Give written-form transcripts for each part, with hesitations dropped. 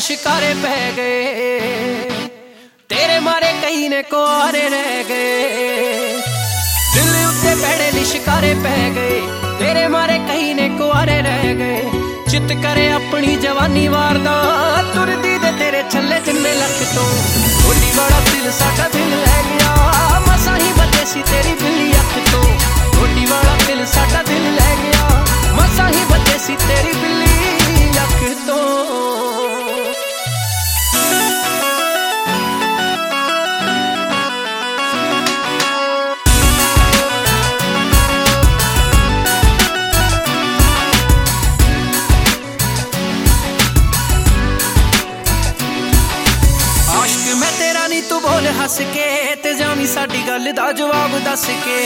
शिकारे पै गए, तेरे मारे कई ने कुआरे रह गए। दिल उत्ते भैड़े लिशकारे पै गए, तेरे मारे कई ने कुआरे रह गए। चित करे अपनी जवानी वारदा, तुरदी दे तेरे छल्ले जिन्ने लख तो। होली वाला दिल साडा दिल लै गया, मसा ही बचे सी तेरी बिल्ली अख तो। होली वाला दिल साडा दिल लै गया, मसा ही बचे सी तेरी बिल्ली अख तो। तू बोल हस के ते जावी साडी गल दा जवाब दस के।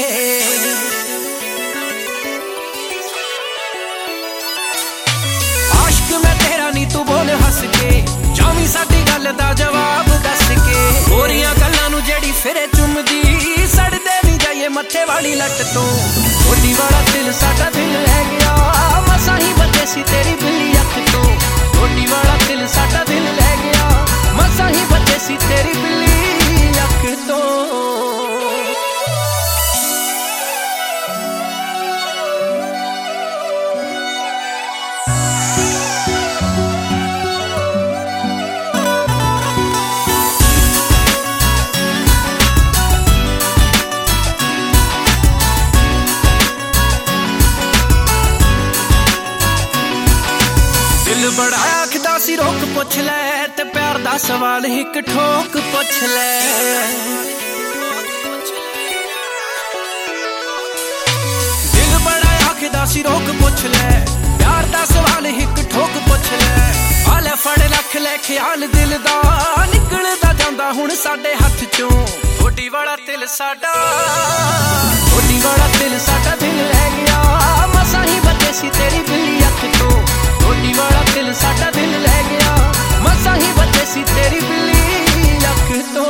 आशिक मैं तेरा नी तू बोल हस के, जावी साडी गल दा जवाब दस के। होरियां गल्लां नू जेड़ी फिरे चुमदी, सड़दे नी जाइए मत्थे वाली लट तो। होली वाला दिल साडा दिल लै गया, मसा ही बचे सी तेरी बिल्ली अख तो। होली वाला दिल साडा दिल लै गया, मसा ही बचे सी तेरी बिल्ली अख तो। दिल बड़ा आखदा सी रोक पुछ लै, ते प्यार दा सवाल हिक ठोक पुछ लै। दिल बड़ा आखदा सी रोक पुछ लै, प्यार दा सवाल हिक ठोक पुछ लै। आले फड़ लख लै ख्याल दिल दा, निकलदा जांदा हुण साडे हत्थ चों। होली वाला दिल साडा, होली वाला दिल साडा दिल लै गया, मसा ही बचे सी तेरी बिल्ली अख तो। होली वाला दिल साडा दिल लै गया, मसा ही बचे सी तेरी बिल्ली अख तो।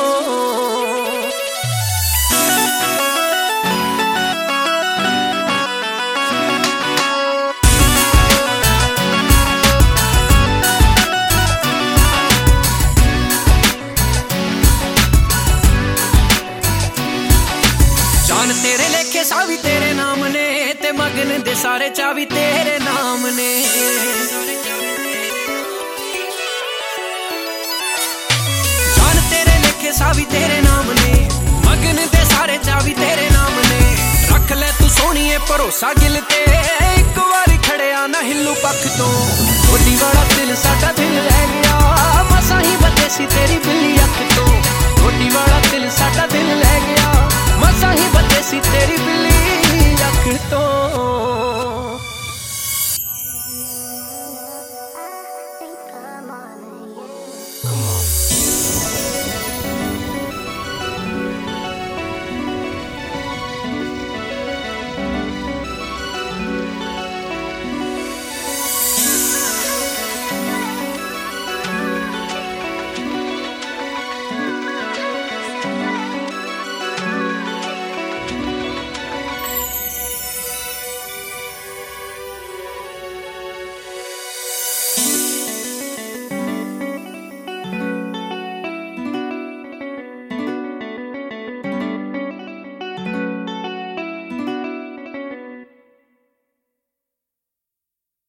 जान तेरे लेखे सावी तेरे नाम ने, ते मगन दे सारे चावी तेरे नाम ने। जान तेरे लेखे सावी तेरे नाम ने, मगन दे सारे चावी तेरे नाम ने। रख ले तू सोहणीए भरोसा गिल ते, एक वारी खड़िया ना हिलू पख तो। होली वाला दिल साडा दिल लै गया, मसा ही बचे सी तेरी बिल्ली अख तो। होली वाला दिल साडा दिल लै गया, मसा ही बचे सी तेरी बिल्ली अख तो।